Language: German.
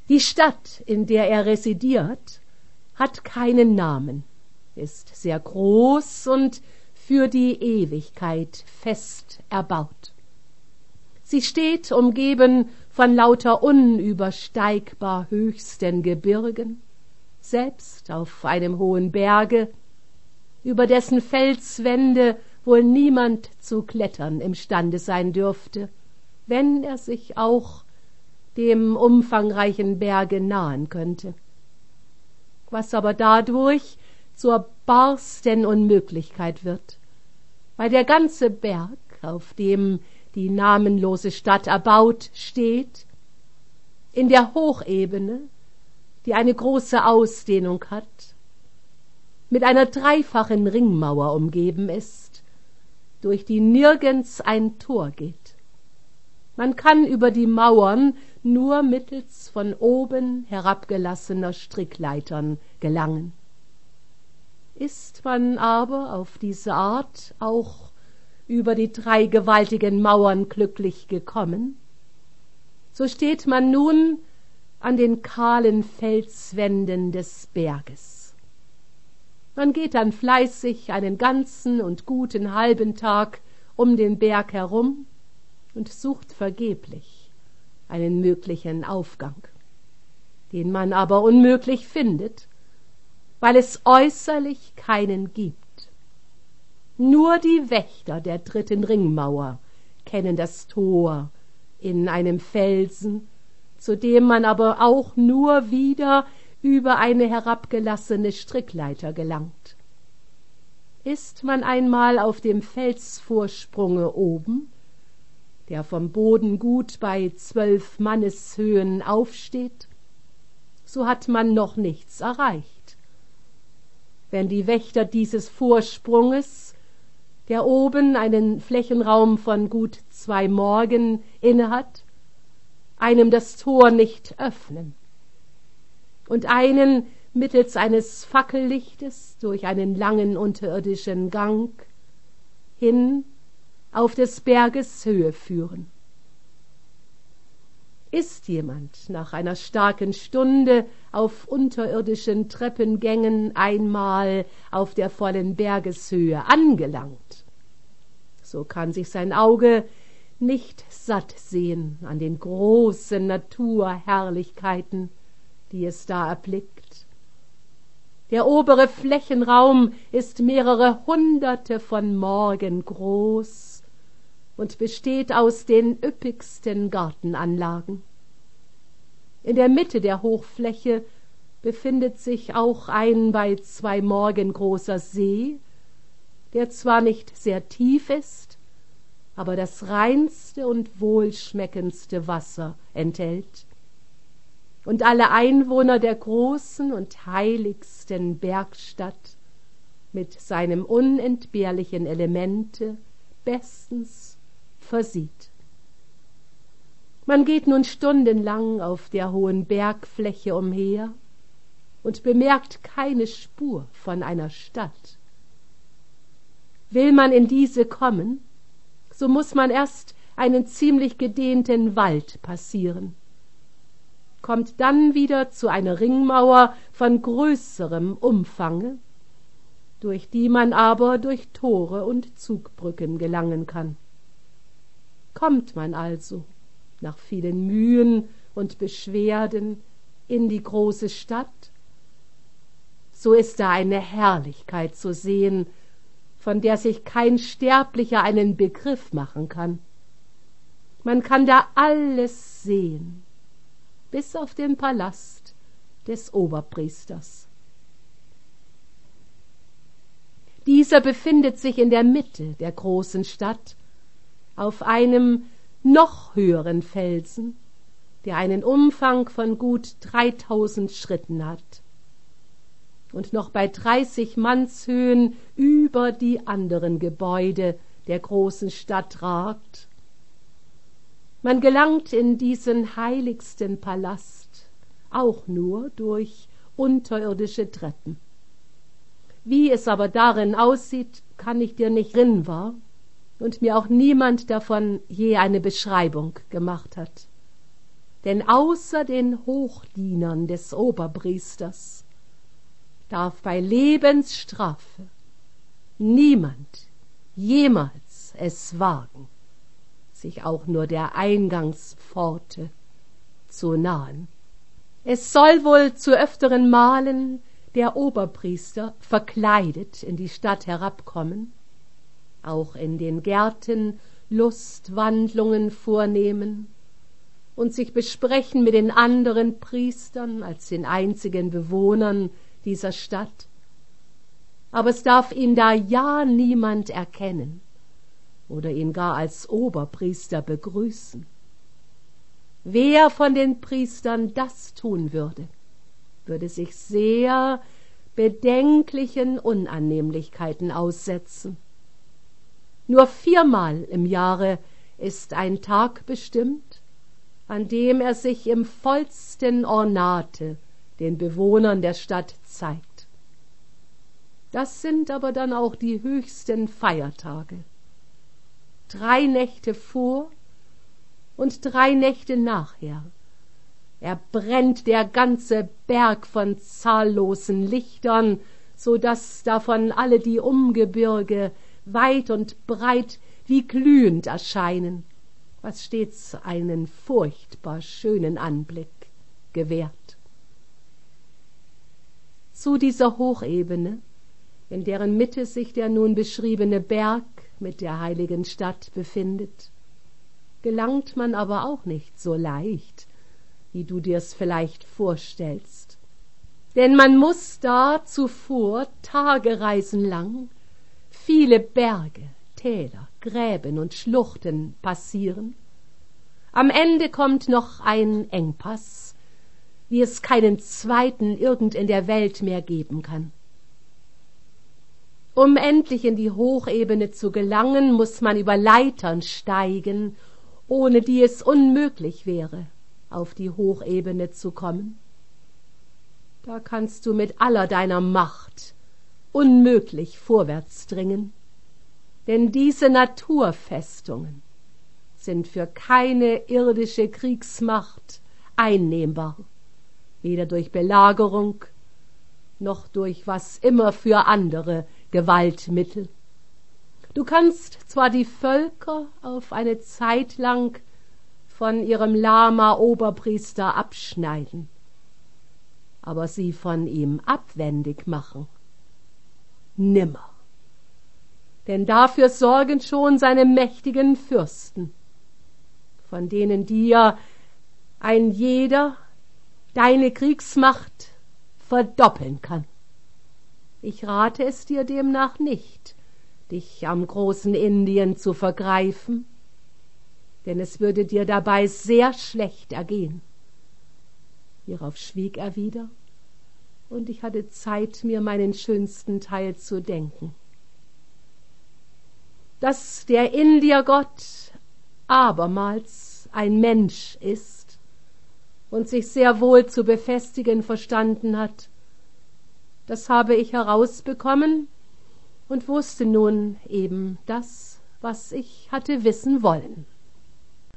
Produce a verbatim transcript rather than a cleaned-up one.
Die Stadt, in der er residiert, hat keinen Namen, ist sehr groß und für die Ewigkeit fest erbaut. Sie steht umgeben von lauter unübersteigbar höchsten Gebirgen, selbst auf einem hohen Berge, über dessen Felswände wohl niemand zu klettern imstande sein dürfte, wenn er sich auch dem umfangreichen Berge nahen könnte, was aber dadurch zur barsten Unmöglichkeit wird, weil der ganze Berg, auf dem die namenlose Stadt erbaut steht, in der Hochebene, die eine große Ausdehnung hat, mit einer dreifachen Ringmauer umgeben ist, durch die nirgends ein Tor geht. Man kann über die Mauern nur mittels von oben herabgelassener Strickleitern gelangen. Ist man aber auf diese Art auch über die drei gewaltigen Mauern glücklich gekommen, so steht man nun an den kahlen Felswänden des Berges. Man geht dann fleißig einen ganzen und guten halben Tag um den Berg herum und sucht vergeblich einen möglichen Aufgang, den man aber unmöglich findet, weil es äußerlich keinen gibt. Nur die Wächter der dritten Ringmauer kennen das Tor in einem Felsen, zu dem man aber auch nur wieder über eine herabgelassene Strickleiter gelangt. Ist man einmal auf dem Felsvorsprunge oben, der vom Boden gut bei zwölf Manneshöhen aufsteht, so hat man noch nichts erreicht. Wenn die Wächter dieses Vorsprunges, der oben einen Flächenraum von gut zwei Morgen innehat, einem das Tor nicht öffnen und einen mittels eines Fackellichtes durch einen langen unterirdischen Gang hin auf des Berges Höhe führen. Ist jemand nach einer starken Stunde auf unterirdischen Treppengängen einmal auf der vollen Bergeshöhe angelangt, so kann sich sein Auge nicht satt sehen an den großen Naturherrlichkeiten, die es da erblickt. Der obere Flächenraum ist mehrere Hunderte von Morgen groß und besteht aus den üppigsten Gartenanlagen. In der Mitte der Hochfläche befindet sich auch ein bei zwei Morgen großer See, der zwar nicht sehr tief ist, aber das reinste und wohlschmeckendste Wasser enthält. Und alle Einwohner der großen und heiligsten Bergstadt mit seinem unentbehrlichen Elemente bestens versieht. Man geht nun stundenlang auf der hohen Bergfläche umher und bemerkt keine Spur von einer Stadt. Will man in diese kommen, so muß man erst einen ziemlich gedehnten Wald passieren, kommt dann wieder zu einer Ringmauer von größerem Umfange, durch die man aber durch Tore und Zugbrücken gelangen kann. Kommt man also nach vielen Mühen und Beschwerden in die große Stadt, so ist da eine Herrlichkeit zu sehen, von der sich kein Sterblicher einen Begriff machen kann. Man kann da alles sehen, bis auf den Palast des Oberpriesters. Dieser befindet sich in der Mitte der großen Stadt, auf einem noch höheren Felsen, der einen Umfang von gut dreitausend Schritten hat und noch bei dreißig Mannshöhen über die anderen Gebäude der großen Stadt ragt. Man gelangt in diesen heiligsten Palast auch nur durch unterirdische Treppen. Wie es aber darin aussieht, kann ich dir nicht rinnen wahr, und mir auch niemand davon je eine Beschreibung gemacht hat. denn außer den Hochdienern des Oberpriesters darf bei Lebensstrafe niemand jemals es wagen, sich auch nur der Eingangspforte zu nahen. Es soll wohl zu öfteren Malen der Oberpriester verkleidet in die Stadt herabkommen, auch in den Gärten Lustwandlungen vornehmen und sich besprechen mit den anderen Priestern als den einzigen Bewohnern dieser Stadt. Aber es darf ihn da ja niemand erkennen oder ihn gar als Oberpriester begrüßen. Wer von den Priestern das tun würde, würde sich sehr bedenklichen Unannehmlichkeiten aussetzen. Nur viermal im Jahre ist ein Tag bestimmt, an dem er sich im vollsten Ornate den Bewohnern der Stadt zeigt. Das sind aber dann auch die höchsten Feiertage. Drei Nächte vor und drei Nächte nachher erbrennt der ganze Berg von zahllosen Lichtern, so daß davon alle die Umgebirge weit und breit wie glühend erscheinen, was stets einen furchtbar schönen Anblick gewährt. Zu dieser Hochebene, in deren Mitte sich der nun beschriebene Berg mit der heiligen Stadt befindet, gelangt man aber auch nicht so leicht, wie du dir's vielleicht vorstellst. Denn man muß da zuvor Tagereisen lang viele Berge, Täler, Gräben und Schluchten passieren. Am Ende kommt noch ein Engpass, wie es keinen zweiten irgend in der Welt mehr geben kann. Um endlich in die Hochebene zu gelangen, muß man über Leitern steigen, ohne die es unmöglich wäre, auf die Hochebene zu kommen. Da kannst du mit aller deiner Macht unmöglich vorwärts dringen, denn diese Naturfestungen sind für keine irdische Kriegsmacht einnehmbar, weder durch Belagerung noch durch was immer für andere Gewaltmittel. Du kannst zwar die Völker auf eine Zeit lang von ihrem Lama-Oberpriester abschneiden, aber sie von ihm abwendig machen, nimmer. Denn dafür sorgen schon seine mächtigen Fürsten, von denen dir ein jeder deine Kriegsmacht verdoppeln kann. Ich rate es dir demnach nicht, dich am großen Indien zu vergreifen, denn es würde dir dabei sehr schlecht ergehen. Hierauf schwieg er wieder, und ich hatte Zeit, mir meinen schönsten Teil zu denken. Dass der Indiergott abermals ein Mensch ist und sich sehr wohl zu befestigen verstanden hat, das habe ich herausbekommen und wusste nun eben das, was ich hatte wissen wollen.